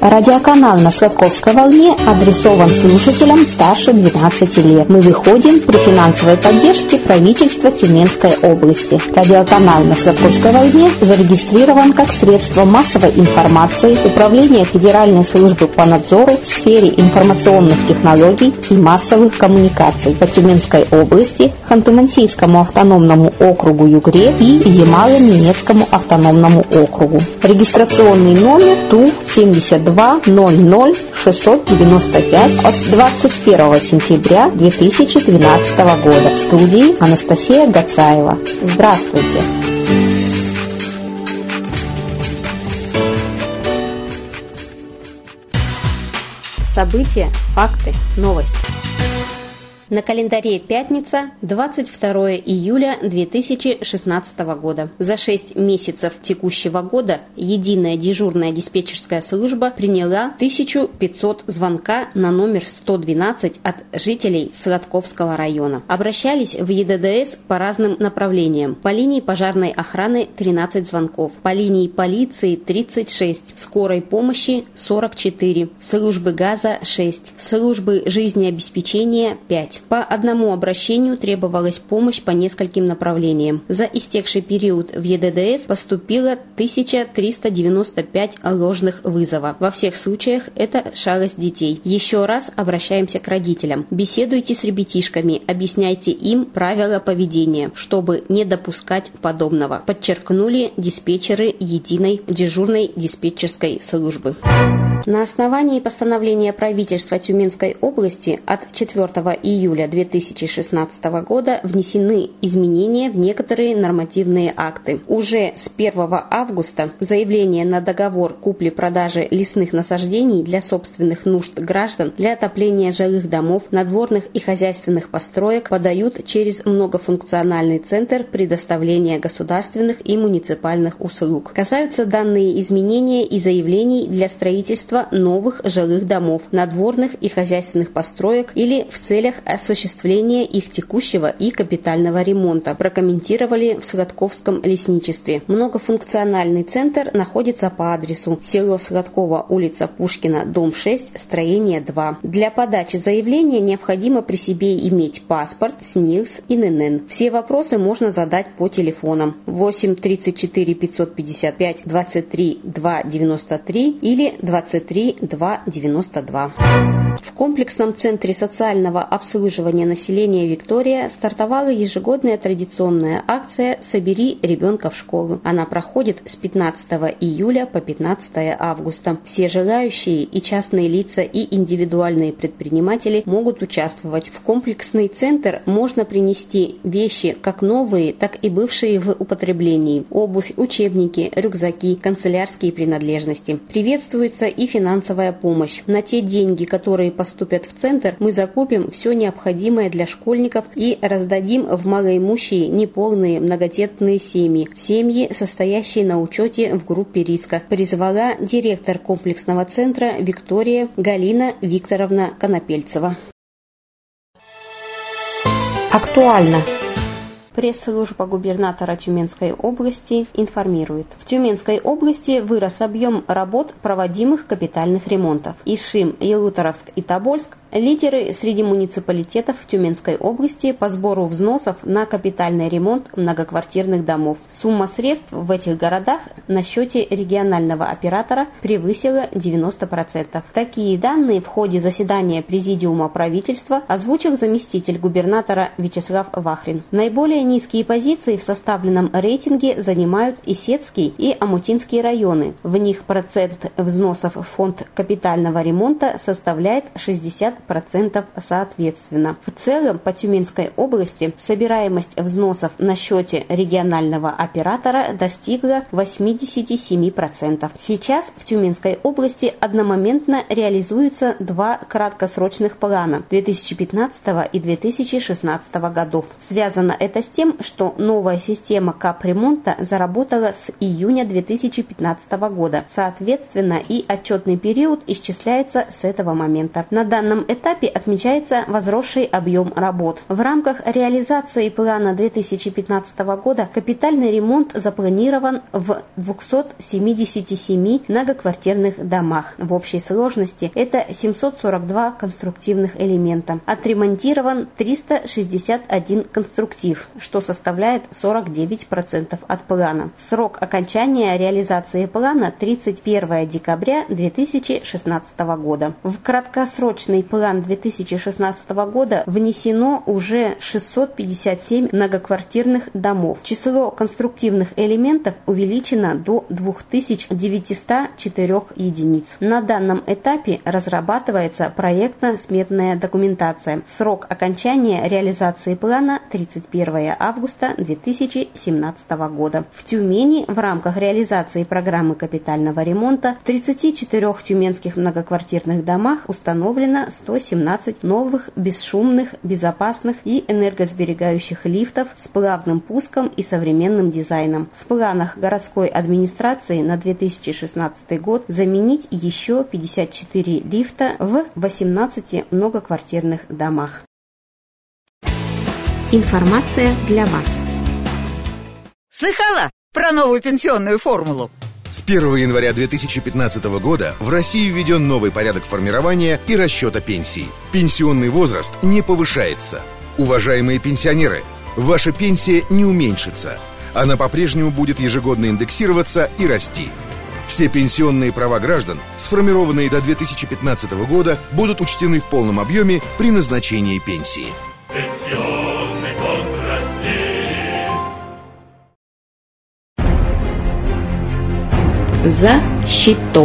Радиоканал на Сладковской волне адресован слушателям старше 12 лет. Мы выходим при финансовой поддержке правительства Тюменской области. Радиоканал на Сладковской волне зарегистрирован как средство массовой информации Управления Федеральной службы по надзору в сфере информационных технологий и массовых коммуникаций по Тюменской области, Ханты-Мансийскому автономному округу Югре и Ямало-Ненецкому автономному округу. Регистрационный номер ТУ-72 00-695 от 21 сентября 2012 года. В студии Анастасия Гацаева. Здравствуйте! События, факты, новости. На календаре пятница, 22 июля 2016 года. За 6 месяцев текущего года единая дежурная диспетчерская служба приняла 1500 звонка на номер 112 от жителей Сладковского района. Обращались в ЕДДС по разным направлениям. По линии пожарной охраны 13 звонков, по линии полиции 36, скорой помощи 44, службы газа 6, службы жизнеобеспечения 5. По одному обращению требовалась помощь по нескольким направлениям. За истекший период в ЕДДС поступило 1395 ложных вызовов. Во всех случаях это шалость детей. Еще раз обращаемся к родителям. Беседуйте с ребятишками, объясняйте им правила поведения, чтобы не допускать подобного, подчеркнули диспетчеры единой дежурной диспетчерской службы. На основании постановления правительства Тюменской области от 4 июля 2016 года внесены изменения в некоторые нормативные акты. Уже с 1 августа заявление на договор купли-продажи лесных насаждений для собственных нужд граждан для отопления жилых домов, надворных и хозяйственных построек подают через многофункциональный центр предоставления государственных и муниципальных услуг. Касаются данные изменения и заявлений для строительства новых жилых домов, надворных и хозяйственных построек или в целях осуществления их текущего и капитального ремонта, прокомментировали в Сладковском лесничестве. Многофункциональный центр находится по адресу село Сладково, улица Пушкина, дом 6, строение 2. Для подачи заявления необходимо при себе иметь паспорт, СНИЛС и ННН. Все вопросы можно задать по телефонам 8 34 555 23 293 или 23 292. В комплексном центре социального обслуживания населения «Виктория» стартовала ежегодная традиционная акция «Собери ребенка в школу». Она проходит с 15 июля по 15 августа. Все желающие и частные лица, и индивидуальные предприниматели могут участвовать. В комплексный центр можно принести вещи как новые, так и бывшие в употреблении: обувь, учебники, рюкзаки, канцелярские принадлежности. Приветствуется и финансовая помощь. На те деньги, которые поступят в центр, мы закупим все необходимое для школьников и раздадим в малоимущие, неполные, многодетные семьи, в семьи, состоящие на учете в группе риска, призвала директор комплексного центра «Виктория» Галина Викторовна Конопельцева. Актуально. Пресс-служба губернатора Тюменской области информирует. В Тюменской области вырос объем работ, проводимых капитальных ремонтов. Ишим, Ялуторовск и Тобольск – лидеры среди муниципалитетов Тюменской области по сбору взносов на капитальный ремонт многоквартирных домов. Сумма средств в этих городах на счете регионального оператора превысила 90%. Такие данные в ходе заседания Президиума правительства озвучил заместитель губернатора Вячеслав Вахрин. Наиболее низкие позиции в составленном рейтинге занимают Исетский и Амутинский районы. В них процент взносов в фонд капитального ремонта составляет 60% соответственно. В целом по Тюменской области собираемость взносов на счете регионального оператора достигла 87%. Сейчас в Тюменской области одномоментно реализуются два краткосрочных плана 2015 и 2016 годов. Связано это с тем, что новая система капремонта заработала с июня 2015 года. Соответственно, и отчетный период исчисляется с этого момента. На данном этапе отмечается возросший объем работ. В рамках реализации плана 2015 года капитальный ремонт запланирован в 277 многоквартирных домах. В общей сложности это 742 конструктивных элемента. Отремонтирован 361 конструктив, что составляет 49% от плана. Срок окончания реализации плана 31 декабря 2016 года. В краткосрочный план 2016 года внесено уже 657 многоквартирных домов. Число конструктивных элементов увеличено до 2904 единиц. На данном этапе разрабатывается проектно-сметная документация. Срок окончания реализации плана 31 августа 2017 года. В Тюмени в рамках реализации программы капитального ремонта в 34 тюменских многоквартирных домах установлено 117 новых бесшумных, безопасных и энергосберегающих лифтов с плавным пуском и современным дизайном. В планах городской администрации на 2016 год заменить еще 54 лифта в 18 многоквартирных домах. Информация для вас. Слыхала про новую пенсионную формулу? С 1 января 2015 года в России введен новый порядок формирования и расчета пенсий. Пенсионный возраст не повышается. Уважаемые пенсионеры, ваша пенсия не уменьшится. Она по-прежнему будет ежегодно индексироваться и расти. Все пенсионные права граждан, сформированные до 2015 года, будут учтены в полном объеме при назначении пенсии. Пенсионный фонд России. За щитом.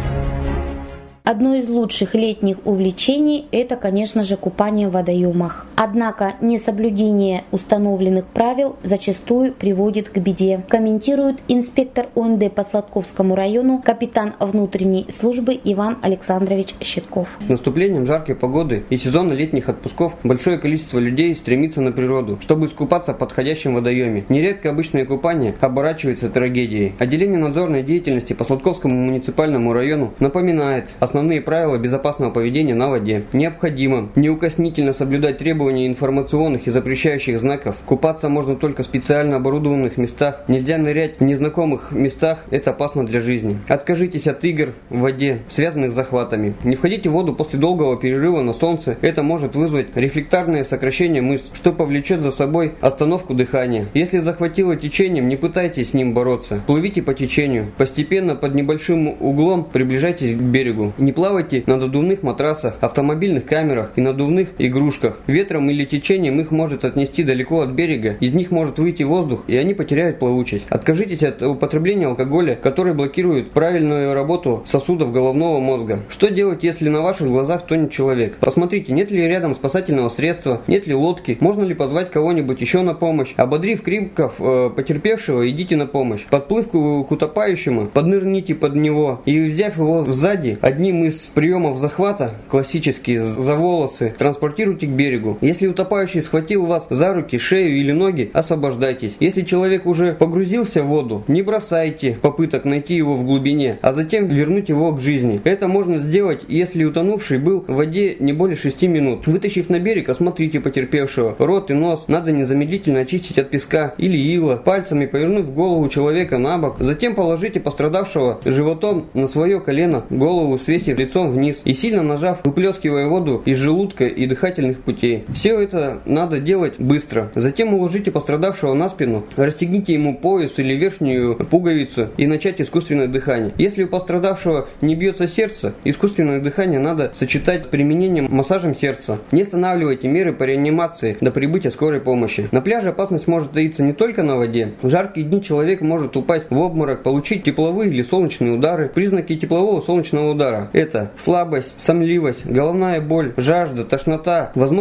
Одно из лучших летних увлечений – это, конечно же, купание в водоемах. Однако несоблюдение установленных правил зачастую приводит к беде, комментирует инспектор ОНД по Сладковскому району, капитан внутренней службы Иван Александрович Щитков. С наступлением жаркой погоды и сезона летних отпусков большое количество людей стремится на природу, чтобы искупаться в подходящем водоеме. Нередко обычное купание оборачивается трагедией. Отделение надзорной деятельности по Сладковскому муниципальному району напоминает основные правила безопасного поведения на воде. Необходимо неукоснительно соблюдать требования информационных и запрещающих знаков. Купаться можно только в специально оборудованных местах. Нельзя нырять в незнакомых местах, это опасно для жизни. Откажитесь от игр в воде, связанных с захватами. Не входите в воду после долгого перерыва на солнце. Это может вызвать рефлекторное сокращение мышц, что повлечет за собой остановку дыхания. Если захватило течением, не пытайтесь с ним бороться. Плывите по течению. Постепенно под небольшим углом приближайтесь к берегу. Не плавайте на надувных матрасах, автомобильных камерах и надувных игрушках. Ветром или течением их может отнести далеко от берега, из них может выйти воздух, и они потеряют плавучесть. Откажитесь от употребления алкоголя, который блокирует правильную работу сосудов головного мозга. Что делать, если на ваших глазах тонет человек? Посмотрите, нет ли рядом спасательного средства, нет ли лодки, можно ли позвать кого-нибудь еще на помощь. Ободрив криков потерпевшего, идите на помощь. Подплыв к утопающему, поднырните под него и, взяв его сзади, одним из приемов захвата, классические, за волосы, транспортируйте к берегу. Если утопающий схватил вас за руки, шею или ноги, освобождайтесь. Если человек уже погрузился в воду, не бросайте попыток найти его в глубине, а затем вернуть его к жизни. Это можно сделать, если утонувший был в воде не более 6 минут. Вытащив на берег, осмотрите потерпевшего. Рот и нос надо незамедлительно очистить от песка или ила, пальцами повернув голову человека на бок. Затем положите пострадавшего животом на свое колено, голову свесив лицом вниз и сильно нажав, выплескивая воду из желудка и дыхательных путей. Все это надо делать быстро. Затем уложите пострадавшего на спину, расстегните ему пояс или верхнюю пуговицу и начать искусственное дыхание. Если у пострадавшего не бьется сердце, искусственное дыхание надо сочетать с применением массажем сердца. Не останавливайте меры по реанимации до прибытия скорой помощи. На пляже опасность может таиться не только на воде. В жаркие дни человек может упасть в обморок, получить тепловые или солнечные удары. Признаки теплового солнечного удара – это слабость, сонливость, головная боль, жажда, тошнота, возможно учащение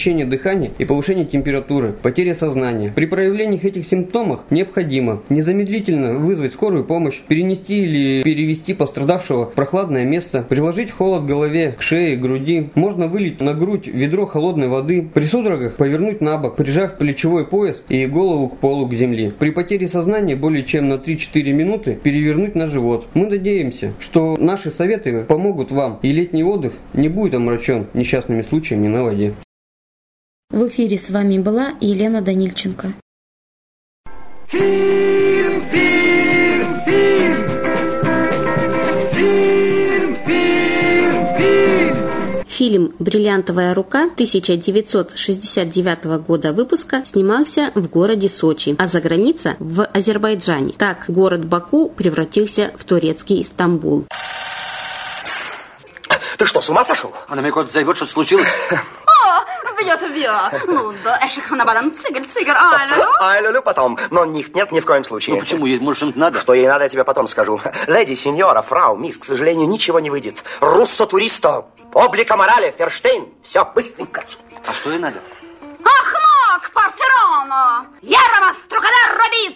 учащение дыхания и повышение температуры, потеря сознания. При проявлении этих симптомов необходимо незамедлительно вызвать скорую помощь, перенести или перевести пострадавшего в прохладное место, приложить холод к голове, к шее, к груди. Можно вылить на грудь ведро холодной воды, при судорогах повернуть на бок, прижав плечевой пояс и голову к полу, к земле. При потере сознания более чем на 3-4 минуты перевернуть на живот. Мы надеемся, что наши советы помогут вам, и летний отдых не будет омрачен несчастными случаями на воде. В эфире с вами была Елена Данильченко. Фильм! Фильм «Бриллиантовая рука» 1969 года выпуска снимался в городе Сочи, а за граница – в Азербайджане. Так город Баку превратился в турецкий Стамбул. Ты что, с ума сошел? Она мне куда-то зовет, что-то случилось? Ай-лю-лю потом, но нет ни в коем случае. Ну почему? Ей, может, что-нибудь надо? Что ей надо, я тебе потом скажу. Леди, сеньора, фрау, мисс, к сожалению, ничего не выйдет. Руссо-туристо, облика морали, Ферштейн, все быстренько. А что ей надо? Ахмак, партероно, ярамас, трукадар, робиц.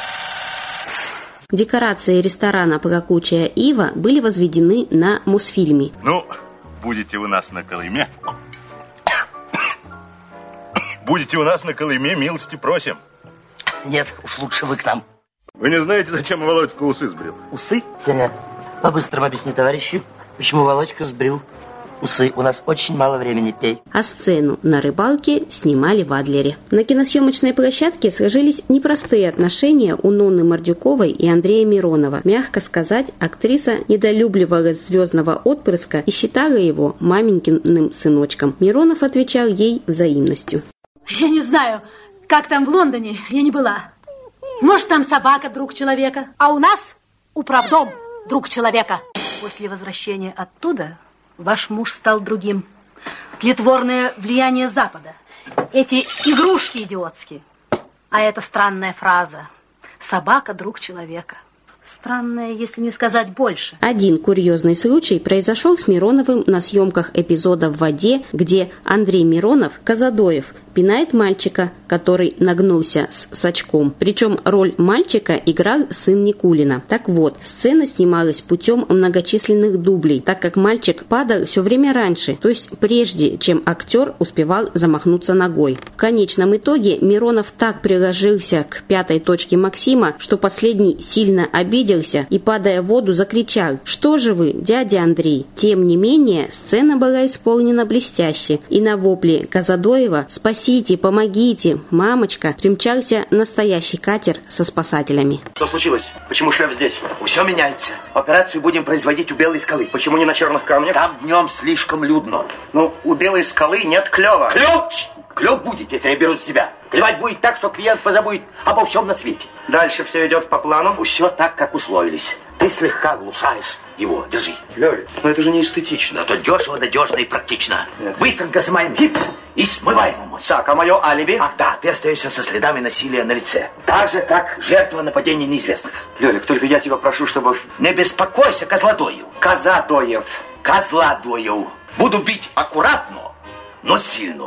Декорации ресторана «Плакучая ива» были возведены на Мосфильме. Ну, будете у нас на Колыме? Будете у нас на Колыме, милости просим. Нет, уж лучше вы к нам. Вы не знаете, зачем Володька усы сбрил? Усы? Семя, по-быстрому объясни товарищу, почему Володька сбрил усы. У нас очень мало времени, пей. А сцену на рыбалке снимали в Адлере. На киносъемочной площадке сложились непростые отношения у Нонны Мордюковой и Андрея Миронова. Мягко сказать, актриса недолюбливала звездного отпрыска и считала его маменькиным сыночком. Миронов отвечал ей взаимностью. Я не знаю, как там в Лондоне, я не была. Может, там собака друг человека, а у нас управдом друг человека. После возвращения оттуда ваш муж стал другим. Тлетворное влияние Запада. Эти игрушки идиотские. А это странная фраза. Собака друг человека. Странное, если не сказать больше. Один курьезный случай произошел с Мироновым на съемках эпизода «В воде», где Андрей Миронов, Казадоев, пинает мальчика, который нагнулся с сачком. Причем роль мальчика играл сын Никулина. Так вот, сцена снималась путем многочисленных дублей, так как мальчик падал все время раньше, то есть прежде, чем актер успевал замахнуться ногой. В конечном итоге Миронов так приложился к пятой точке Максима, что последний сильно обиделся и, падая в воду, закричал: «Что же вы, дядя Андрей?» Тем не менее, сцена была исполнена блестяще, и на вопли Казадоева «Спасите, помогите, мамочка!» примчался настоящий катер со спасателями. Что случилось? Почему шеф здесь? Все меняется. Операцию будем производить у Белой скалы. Почему не на черных камнях? Там днем слишком людно. Ну, у Белой скалы нет клёва. Клёв будет, это я беру с себя. Клевать будет так, что клиент позабудет обо всем на свете. Дальше все идет по плану? Все так, как условились. Ты слегка глушаешь его. Держи. Лёля, но это же не эстетично. Это дешево, надежно и практично. Нет. Быстренько снимаем гипс и смываем его. Так, а мое алиби? Ах да, ты остаешься со следами насилия на лице. Так же, как жертва нападения неизвестных. Лёлик, только я тебя прошу, чтобы... Не беспокойся, Козлодоев. Козлодоев. Буду бить аккуратно, но сильно.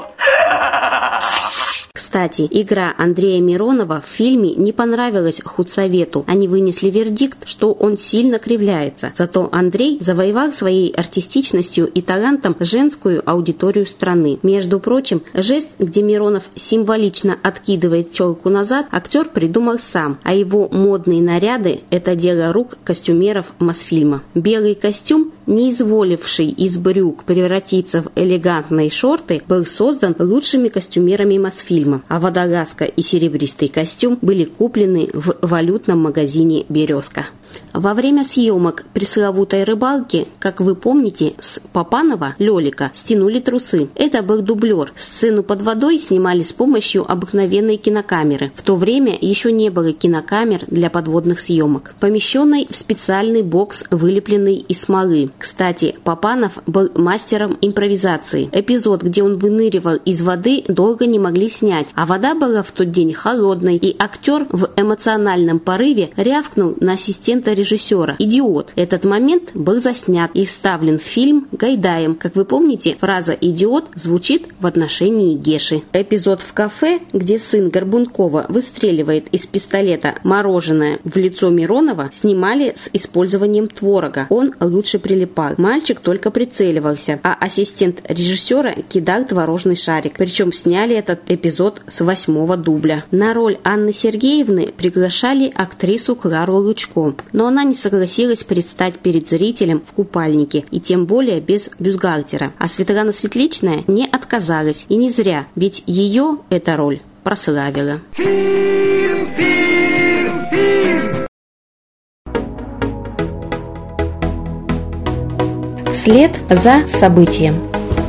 Кстати, игра Андрея Миронова в фильме не понравилась худсовету. Они вынесли вердикт, что он сильно кривляется. Зато Андрей завоевал своей артистичностью и талантом женскую аудиторию страны. Между прочим, жест, где Миронов символично откидывает челку назад, актер придумал сам, а его модные наряды – это дело рук костюмеров Мосфильма. Белый костюм, не изволивший из брюк превратиться в элегантные шорты, был создан лучшими костюмерами Мосфильма, а водолазка и серебристый костюм были куплены в валютном магазине «Березка». Во время съемок пресловутой рыбалки, как вы помните, с Папанова, Лёлика, стянули трусы. Это был дублер. Сцену под водой снимали с помощью обыкновенной кинокамеры. В то время еще не было кинокамер для подводных съемок, помещенной в специальный бокс, вылепленный из смолы. Кстати, Папанов был мастером импровизации. Эпизод, где он выныривал из воды, долго не могли снять, а вода была в тот день холодной, и актер в эмоциональном порыве рявкнул на ассистента ассистента режиссера «Идиот». Этот момент был заснят и вставлен в фильм Гайдаем. Как вы помните, фраза «идиот» звучит в отношении Геши. Эпизод в кафе, где сын Горбункова выстреливает из пистолета мороженое в лицо Миронова, снимали с использованием творога. Он лучше прилипал. Мальчик только прицеливался, а ассистент режиссера кидал творожный шарик. Причем сняли этот эпизод с 8-го дубля. На роль Анны Сергеевны приглашали актрису Клару Лучко, но она не согласилась предстать перед зрителем в купальнике и тем более без бюстгальтера. А Светлана Светличная не отказалась. И не зря, ведь ее эта роль прославила. Фильм! Вслед за событием.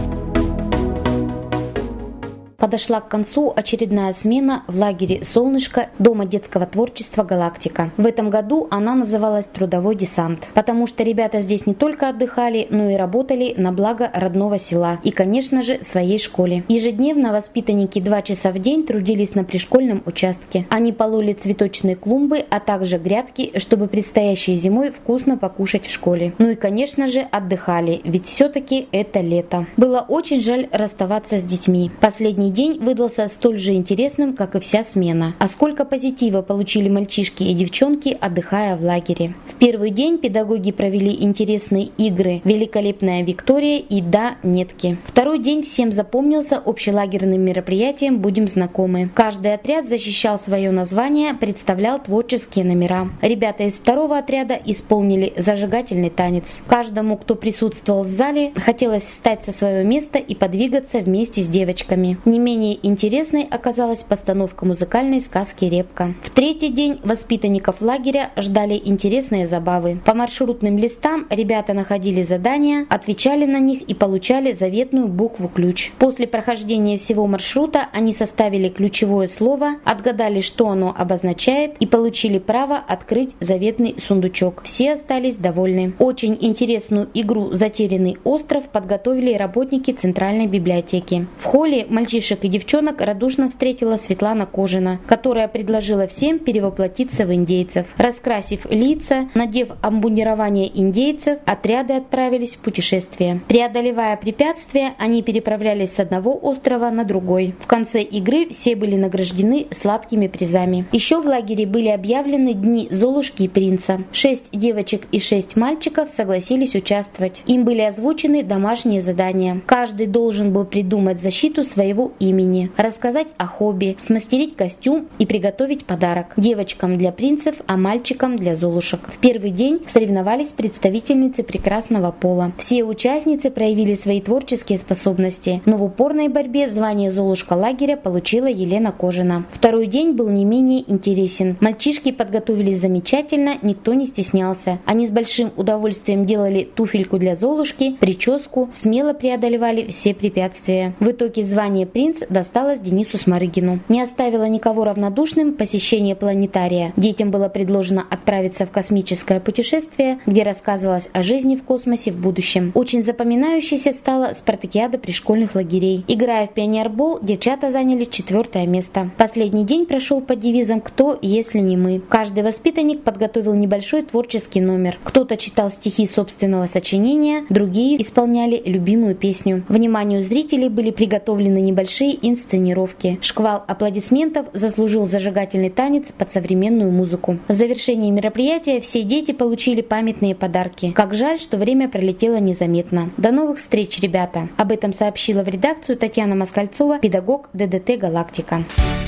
Подошла к концу очередная смена в лагере «Солнышко» Дома детского творчества «Галактика». В этом году она называлась «Трудовой десант», потому что ребята здесь не только отдыхали, но и работали на благо родного села и, конечно же, своей школе. Ежедневно воспитанники 2 часа в день трудились на пришкольном участке. Они пололи цветочные клумбы, а также грядки, чтобы предстоящей зимой вкусно покушать в школе. Ну и, конечно же, отдыхали, ведь все-таки это лето. Было очень жаль расставаться с детьми. Последний день выдался столь же интересным, как и вся смена. А сколько позитива получили мальчишки и девчонки, отдыхая в лагере. В первый день педагоги провели интересные игры «Великолепная Виктория» и «Да, нетки». Второй день всем запомнился общелагерным мероприятием «Будем знакомы». Каждый отряд защищал свое название, представлял творческие номера. Ребята из второго отряда исполнили зажигательный танец. Каждому, кто присутствовал в зале, хотелось встать со своего места и подвигаться вместе с девочками. Не менее интересной оказалась постановка музыкальной сказки «Репка». В третий день воспитанников лагеря ждали интересные забавы. По маршрутным листам ребята находили задания, отвечали на них и получали заветную букву «Ключ». После прохождения всего маршрута они составили ключевое слово, отгадали, что оно обозначает, и получили право открыть заветный сундучок. Все остались довольны. Очень интересную игру «Затерянный остров» подготовили работники Центральной библиотеки. В холле мальчишек и девчонок радушно встретила Светлана Кожина, которая предложила всем перевоплотиться в индейцев. Раскрасив лица, надев обмундирование индейцев, отряды отправились в путешествие. Преодолевая препятствия, они переправлялись с одного острова на другой. В конце игры все были награждены сладкими призами. Еще в лагере были объявлены дни Золушки и принца. 6 девочек и 6 мальчиков согласились участвовать. Им были озвучены домашние задания. Каждый должен был придумать защиту своего имени, рассказать о хобби, смастерить костюм и приготовить подарок. Девочкам для принцев, а мальчикам для золушек. В первый день соревновались представительницы прекрасного пола. Все участницы проявили свои творческие способности, но в упорной борьбе звание Золушка лагеря получила Елена Кожина. Второй день был не менее интересен. Мальчишки подготовились замечательно, никто не стеснялся. Они с большим удовольствием делали туфельку для Золушки, прическу, смело преодолевали все препятствия. В итоге звание принц досталось Денису Сморыгину. Не оставило никого равнодушным посещение планетария. Детям было предложено отправиться в космическое путешествие, где рассказывалось о жизни в космосе в будущем. Очень запоминающейся стала спартакиада пришкольных лагерей. Играя в пионербол, девчата заняли 4-е место. Последний день прошел под девизом «Кто, если не мы?». Каждый воспитанник подготовил небольшой творческий номер. Кто-то читал стихи собственного сочинения, другие исполняли любимую песню. Вниманию зрителей были приготовлены небольшие инсценировки. Шквал аплодисментов заслужил зажигательный танец под современную музыку. В завершении мероприятия все дети получили памятные подарки. Как жаль, что время пролетело незаметно. До новых встреч, ребята! Об этом сообщила в редакцию Татьяна Москальцова, педагог ДДТ «Галактика».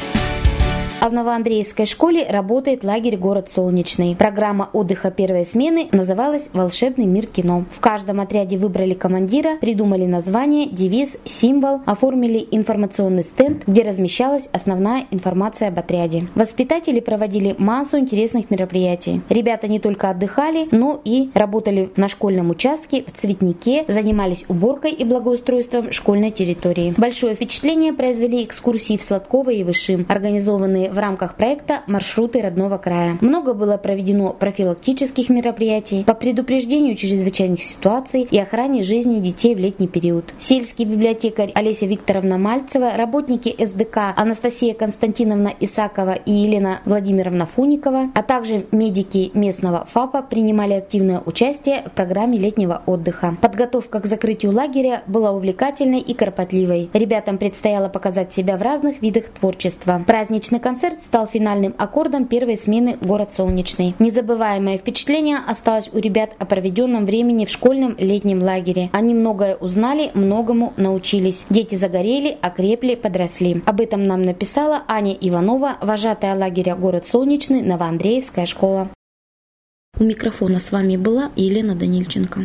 А в Новоандреевской школе работает лагерь «Город Солнечный». Программа отдыха первой смены называлась «Волшебный мир кино». В каждом отряде выбрали командира, придумали название, девиз, символ, оформили информационный стенд, где размещалась основная информация об отряде. Воспитатели проводили массу интересных мероприятий. Ребята не только отдыхали, но и работали на школьном участке, в цветнике, занимались уборкой и благоустройством школьной территории. Большое впечатление произвели экскурсии в Сладково и Вышим, организованные в рамках проекта «Маршруты родного края». Много было проведено профилактических мероприятий по предупреждению чрезвычайных ситуаций и охране жизни детей в летний период. Сельский библиотекарь Олеся Викторовна Мальцева, работники СДК Анастасия Константиновна Исакова и Елена Владимировна Фуникова, а также медики местного ФАПа принимали активное участие в программе летнего отдыха. Подготовка к закрытию лагеря была увлекательной и кропотливой. Ребятам предстояло показать себя в разных видах творчества. Праздничный концерт стал финальным аккордом первой смены «Город Солнечный». Незабываемое впечатление осталось у ребят о проведенном времени в школьном летнем лагере. Они многое узнали, многому научились. Дети загорели, окрепли, подросли. Об этом нам написала Аня Иванова, вожатая лагеря «Город Солнечный», Новоандреевская школа. У микрофона с вами была Елена Данильченко.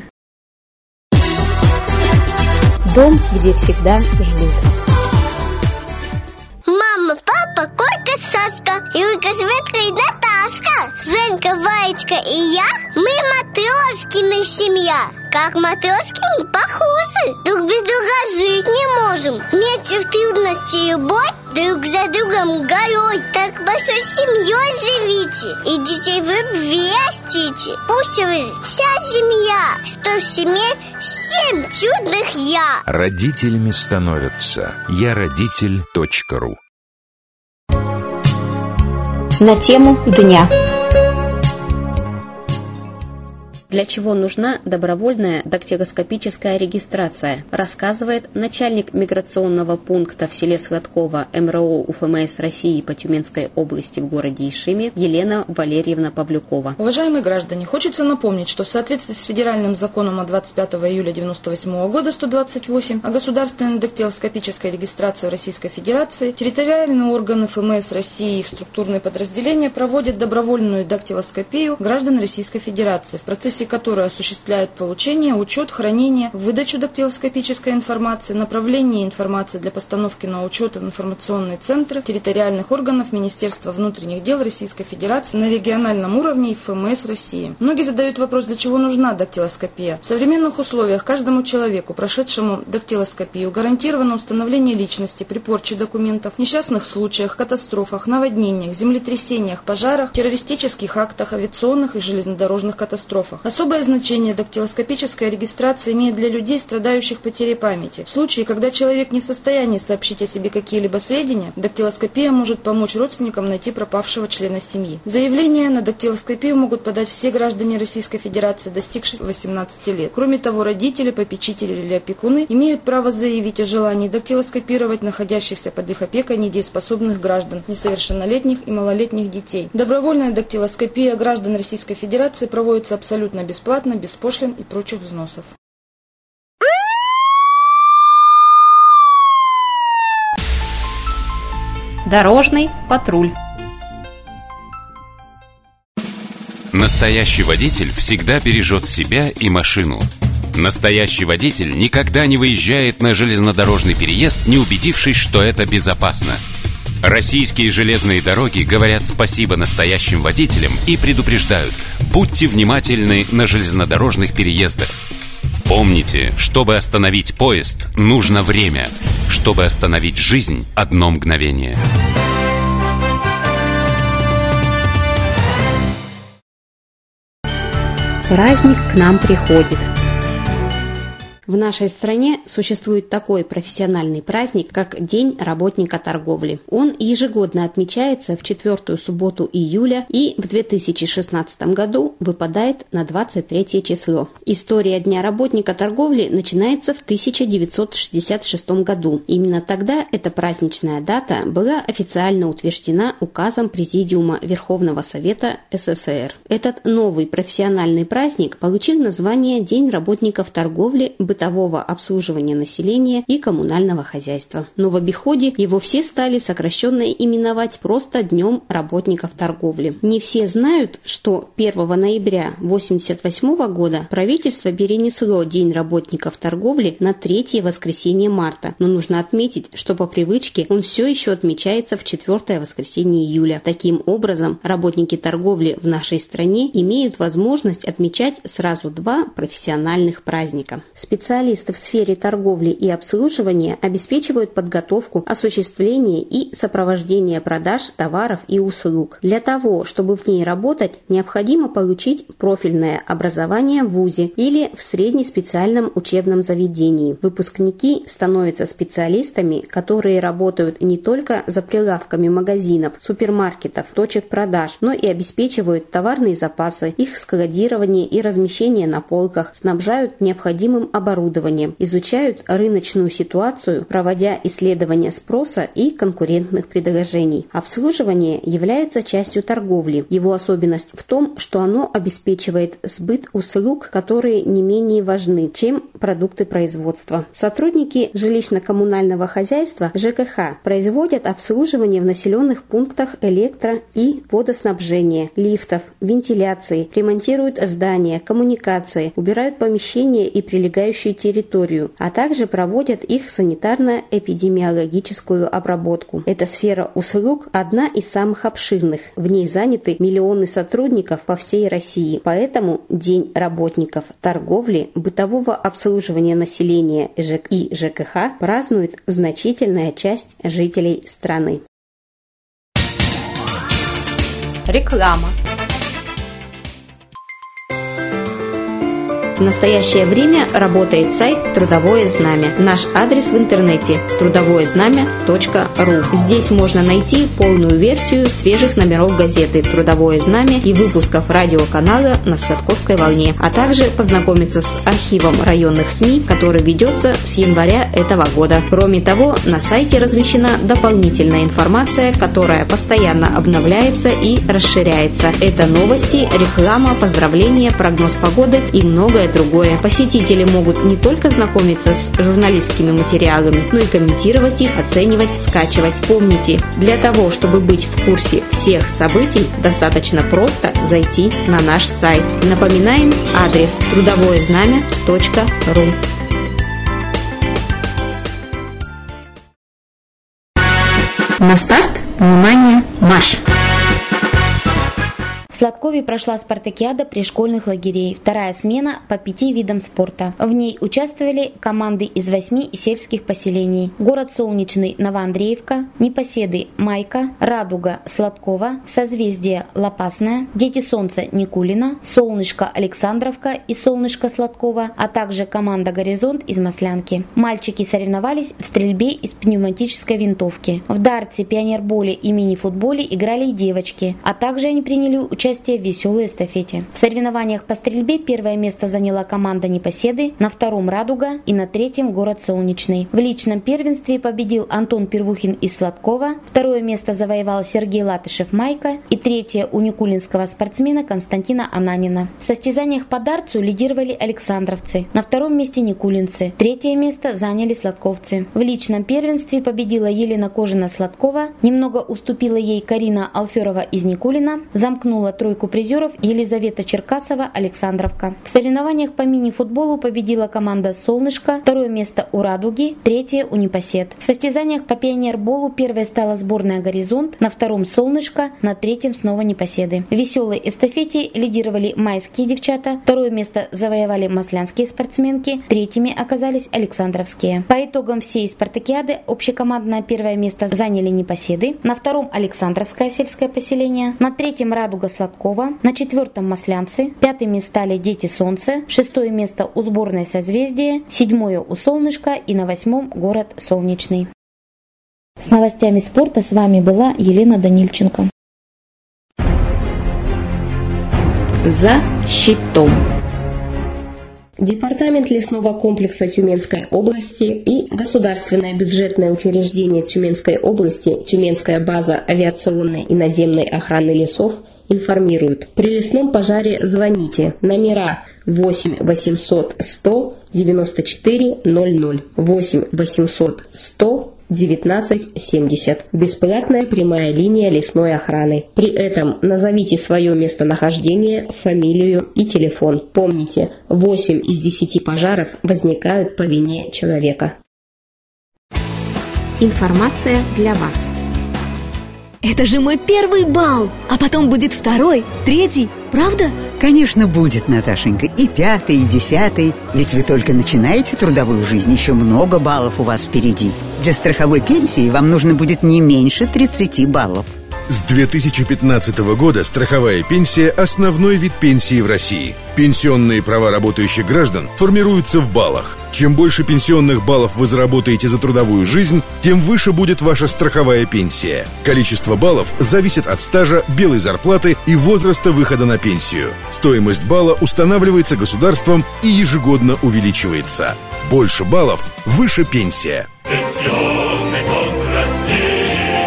Дом, где всегда ждут. Мама, папа, Колька, Сашка, Юлька, Светка и Наташка, Женька, Ваечка и я, мы Матрешкина семья. Как Матрешки мы похожи, друг без друга жить не можем. Вместе в трудности и любовь, друг за другом горой. Так большой семьей живите и детей в любви растите. Пусть вы вся семья, что в семье 7 чудных я. Родителями становятся яродитель.ру. На тему дня. Для чего нужна добровольная дактилоскопическая регистрация, рассказывает начальник миграционного пункта в селе Сладково МРО УФМС России по Тюменской области в городе Ишиме Елена Валерьевна Павлюкова. Уважаемые граждане, хочется напомнить, что в соответствии с федеральным законом от 25 июля 1998 года 128 о государственной дактилоскопической регистрации в Российской Федерации, территориальные органы ФМС России и их структурные подразделения проводят добровольную дактилоскопию граждан Российской Федерации, в процессе которые осуществляют получение, учет, хранение, выдачу дактилоскопической информации, направление информации для постановки на учет в информационные центры территориальных органов Министерства внутренних дел Российской Федерации на региональном уровне и ФМС России. Многие задают вопрос, для чего нужна дактилоскопия. В современных условиях каждому человеку, прошедшему дактилоскопию, гарантировано установление личности при порче документов, несчастных случаях, катастрофах, наводнениях, землетрясениях, пожарах, террористических актах, авиационных и железнодорожных катастрофах. Особое значение дактилоскопическая регистрация имеет для людей, страдающих потерей памяти. В случае, когда человек не в состоянии сообщить о себе какие-либо сведения, дактилоскопия может помочь родственникам найти пропавшего члена семьи. Заявление на дактилоскопию могут подать все граждане Российской Федерации, достигшие 18 лет. Кроме того, родители, попечители или опекуны имеют право заявить о желании дактилоскопировать находящихся под их опекой недееспособных граждан, несовершеннолетних и малолетних детей. Добровольная дактилоскопия граждан Российской Федерации проводится абсолютно бесплатно, без пошлин и прочих взносов. Дорожный патруль. Настоящий водитель всегда бережет себя и машину. Настоящий водитель никогда не выезжает на железнодорожный переезд, не убедившись, что это безопасно. Российские железные дороги говорят спасибо настоящим водителям и предупреждают: будьте внимательны на железнодорожных переездах. Помните, чтобы остановить поезд, нужно время. Чтобы остановить жизнь, одно мгновение. Праздник к нам приходит. В нашей стране существует такой профессиональный праздник, как День работника торговли. Он ежегодно отмечается в 4-ю субботу июля и в 2016 году выпадает на 23 число. История Дня работника торговли начинается в 1966 году. Именно тогда эта праздничная дата была официально утверждена указом Президиума Верховного Совета СССР. Этот новый профессиональный праздник получил название День работников торговли, бытового обслуживания населения и коммунального хозяйства. Но в обиходе его все стали сокращенно именовать просто Днем работников торговли. Не все знают, что 1 ноября 1988 года правительство перенесло День работников торговли на 3 воскресенье марта, но нужно отметить, что по привычке он все еще отмечается в 4 воскресенье июля. Таким образом, работники торговли в нашей стране имеют возможность отмечать сразу 2 профессиональных праздника. Специально специалисты в сфере торговли и обслуживания обеспечивают подготовку, осуществление и сопровождение продаж товаров и услуг. Для того, чтобы в ней работать, необходимо получить профильное образование в вузе или в среднеспециальном учебном заведении. Выпускники становятся специалистами, которые работают не только за прилавками магазинов, супермаркетов, точек продаж, но и обеспечивают товарные запасы, их складирование и размещение на полках, снабжают необходимым оборудованием, изучают рыночную ситуацию, проводя исследования спроса и конкурентных предложений. Обслуживание является частью торговли. Его особенность в том, что оно обеспечивает сбыт услуг, которые не менее важны, чем продукты производства. Сотрудники жилищно-коммунального хозяйства ЖКХ производят обслуживание в населенных пунктах электро- и водоснабжения, лифтов, вентиляции, ремонтируют здания, коммуникации, убирают помещения и прилегающую территорию, а также проводят их санитарно-эпидемиологическую обработку. Эта сфера услуг одна из самых обширных. В ней заняты миллионы сотрудников по всей России. Поэтому День работников торговли, бытового обслуживания населения и ЖКХ празднует значительная часть жителей страны. Реклама. В настоящее время работает сайт «Трудовое знамя». Наш адрес в интернете – трудовоезнамя.ру. Здесь можно найти полную версию свежих номеров газеты «Трудовое знамя» и выпусков радиоканала на Сладковской волне, а также познакомиться с архивом районных СМИ, который ведется с января этого года. Кроме того, на сайте размещена дополнительная информация, которая постоянно обновляется и расширяется. Это новости, реклама, поздравления, прогноз погоды и многое другое. Посетители могут не только знакомиться с журналистскими материалами, но и комментировать их, оценивать, скачивать. Помните, для того, чтобы быть в курсе всех событий, достаточно просто зайти на наш сайт. Напоминаем адрес трудовоезнамя.ру. На старт, внимание, марш! В Сладкове прошла спартакиада пришкольных лагерей, вторая смена по 5 видам спорта. В ней участвовали команды из 8 сельских поселений. Город Солнечный, Новоандреевка, Непоседы, Майка, Радуга, Сладкова, Созвездие, Лопасная, Дети Солнца, Никулина, Солнышко, Александровка и Солнышко, Сладкова, а также команда «Горизонт» из Маслянки. Мальчики соревновались в стрельбе из пневматической винтовки. В дартсе, пионерболе и мини-футболе играли и девочки, а также они приняли участие в веселой эстафете. В соревнованиях по стрельбе первое место заняла команда Непоседы, на втором Радуга и на третьем город Солнечный. В личном первенстве победил Антон Первухин из Сладкова, второе место завоевал Сергей Латышев Майка и третье у никулинского спортсмена Константина Ананина. В состязаниях по дартсу лидировали александровцы, на втором месте никулинцы, третье место заняли сладковцы. В личном первенстве победила Елена Кожина-Сладкова, немного уступила ей Карина Алферова из Никулина, замкнула тройку призеров Елизавета Черкасова, Александровка. В соревнованиях по мини-футболу победила команда «Солнышко», второе место у «Радуги», третье у «Непосед». В состязаниях по пионерболу первой стала сборная «Горизонт», на втором «Солнышко», на третьем снова «Непоседы». В веселой эстафете лидировали майские девчата, второе место завоевали маслянские спортсменки, третьими оказались александровские. По итогам всей спартакиады общекомандное первое место заняли «Непоседы», на втором Александровское сельское поселение, на третьем «Радуга» Сладкова, на четвертом Маслянцы, пятыми стали Дети Солнца, шестое место у сборной Созвездия, седьмое у Солнышка и на восьмом город Солнечный. С новостями спорта с вами была Елена Данильченко. За щитом. Департамент лесного комплекса Тюменской области и Государственное бюджетное учреждение Тюменской области Тюменская база авиационной и наземной охраны лесов информируют. При лесном пожаре звоните. Номера 8 800 100 94 00, 8 800 100 1970. Бесплатная прямая линия лесной охраны. При этом назовите свое местонахождение, фамилию и телефон. Помните, 8 из 10 пожаров возникают по вине человека. Информация для вас. Это же мой первый бал, а потом будет второй, третий, правда? Конечно, будет, Наташенька, и 5-й, и 10-й. Ведь вы только начинаете трудовую жизнь, еще много баллов у вас впереди. Для страховой пенсии вам нужно будет не меньше 30 баллов. С 2015 года страховая пенсия – основной вид пенсии в России. Пенсионные права работающих граждан формируются в баллах. Чем больше пенсионных баллов вы заработаете за трудовую жизнь, тем выше будет ваша страховая пенсия. Количество баллов зависит от стажа, белой зарплаты и возраста выхода на пенсию. Стоимость балла устанавливается государством и ежегодно увеличивается. Больше баллов – выше пенсия. Пенсионный фонд России.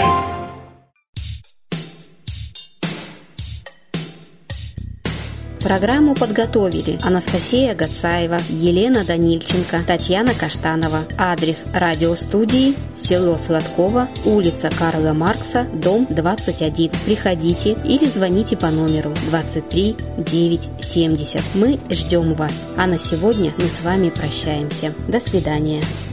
Программу подготовили Анастасия Гацаева, Елена Данильченко, Татьяна Каштанова. Адрес радиостудии: село Сладково, улица Карла Маркса, дом 21. Приходите или звоните по номеру 23 970. Мы ждем вас. А на сегодня мы с вами прощаемся. До свидания.